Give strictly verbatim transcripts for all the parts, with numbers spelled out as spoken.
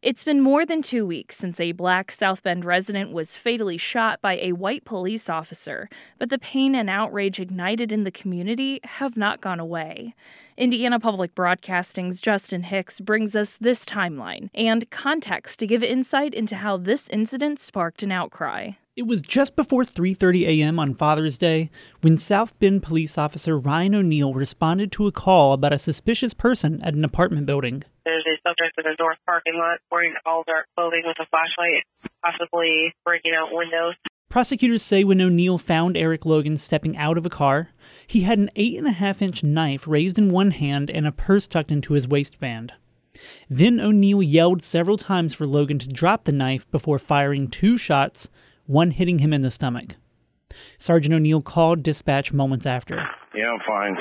It's been more than two weeks since a black South Bend resident was fatally shot by a white police officer, but the pain and outrage ignited in the community have not gone away. Indiana Public Broadcasting's Justin Hicks brings us this timeline and context to give insight into how this incident sparked an outcry. It was just before three thirty a.m. on Father's Day when South Bend police officer Ryan O'Neill responded to a call about a suspicious person at an apartment building. There's a subject in the north parking lot wearing all dark clothing with a flashlight, possibly breaking out windows. Prosecutors say when O'Neill found Eric Logan stepping out of a car, he had an eight and a half inch knife raised in one hand and a purse tucked into his waistband. Then O'Neill yelled several times for Logan to drop the knife before firing two shots, one hitting him in the stomach. Sergeant O'Neill called dispatch moments after. Yeah, I'm fine.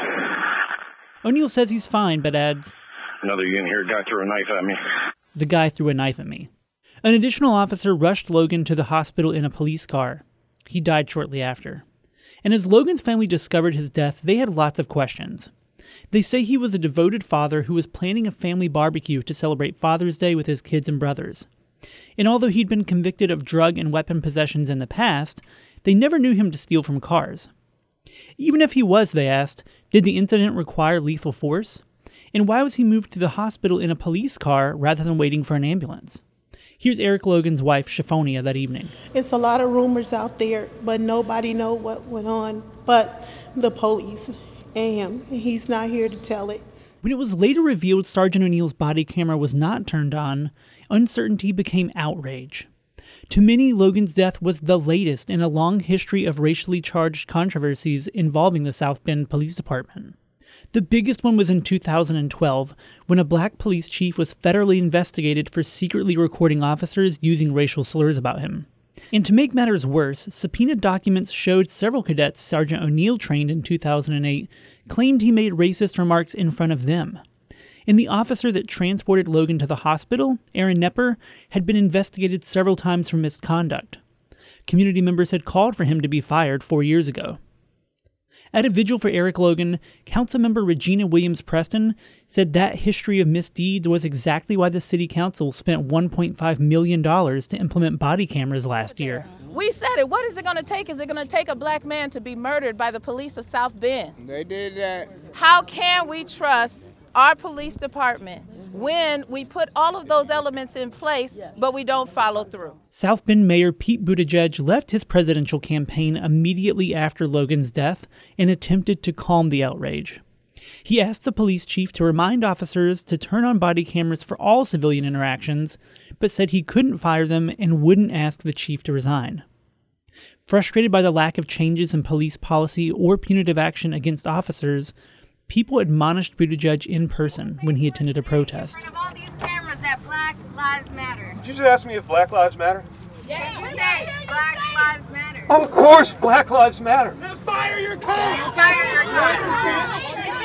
O'Neill says he's fine, but adds, Another unit here, guy threw a knife at me. The guy threw a knife at me. An additional officer rushed Logan to the hospital in a police car. He died shortly after. And as Logan's family discovered his death, they had lots of questions. They say he was a devoted father who was planning a family barbecue to celebrate Father's Day with his kids and brothers. And although he'd been convicted of drug and weapon possessions in the past, they never knew him to steal from cars. Even if he was, they asked, did the incident require lethal force? And why was he moved to the hospital in a police car rather than waiting for an ambulance? Here's Eric Logan's wife, Shaphonia, that evening. It's a lot of rumors out there, but nobody knows what went on but the police and him. He's not here to tell it. When it was later revealed Sergeant O'Neill's body camera was not turned on, uncertainty became outrage. To many, Logan's death was the latest in a long history of racially charged controversies involving the South Bend Police Department. The biggest one was in two thousand twelve, when a black police chief was federally investigated for secretly recording officers using racial slurs about him. And to make matters worse, subpoenaed documents showed several cadets Sergeant O'Neill trained in two thousand eight claimed he made racist remarks in front of them. And the officer that transported Logan to the hospital, Aaron Nepper, had been investigated several times for misconduct. Community members had called for him to be fired four years ago. At a vigil for Eric Logan, Councilmember Regina Williams-Preston said that history of misdeeds was exactly why the city council spent one point five million dollars to implement body cameras last year. We said it. What is it going to take? Is it going to take a black man to be murdered by the police of South Bend? They did that. How can we trust our police department when we put all of those elements in place, but we don't follow through? South Bend Mayor Pete Buttigieg left his presidential campaign immediately after Logan's death and attempted to calm the outrage. He asked the police chief to remind officers to turn on body cameras for all civilian interactions, but said he couldn't fire them and wouldn't ask the chief to resign. Frustrated by the lack of changes in police policy or punitive action against officers, people admonished Buttigieg in person when he attended a protest. In front of all these cameras that Black Lives Matter. Did you just ask me if Black Lives Matter? Yes, you said Black Lives Matter. Of course, Black Lives Matter. Then fire your car. Fire your car.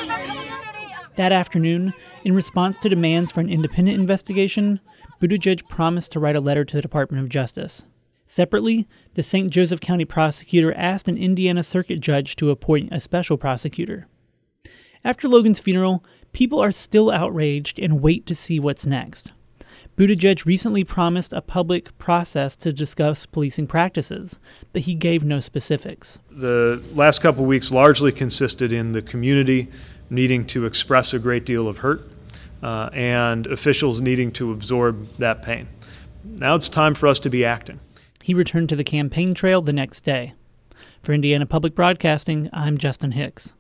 That afternoon, in response to demands for an independent investigation, Buttigieg promised to write a letter to the Department of Justice. Separately, the Saint Joseph County prosecutor asked an Indiana circuit judge to appoint a special prosecutor. After Logan's funeral, people are still outraged and wait to see what's next. Buttigieg recently promised a public process to discuss policing practices, but he gave no specifics. The last couple of weeks largely consisted in the community needing to express a great deal of hurt uh, and officials needing to absorb that pain. Now it's time for us to be acting. He returned to the campaign trail the next day. For Indiana Public Broadcasting, I'm Justin Hicks.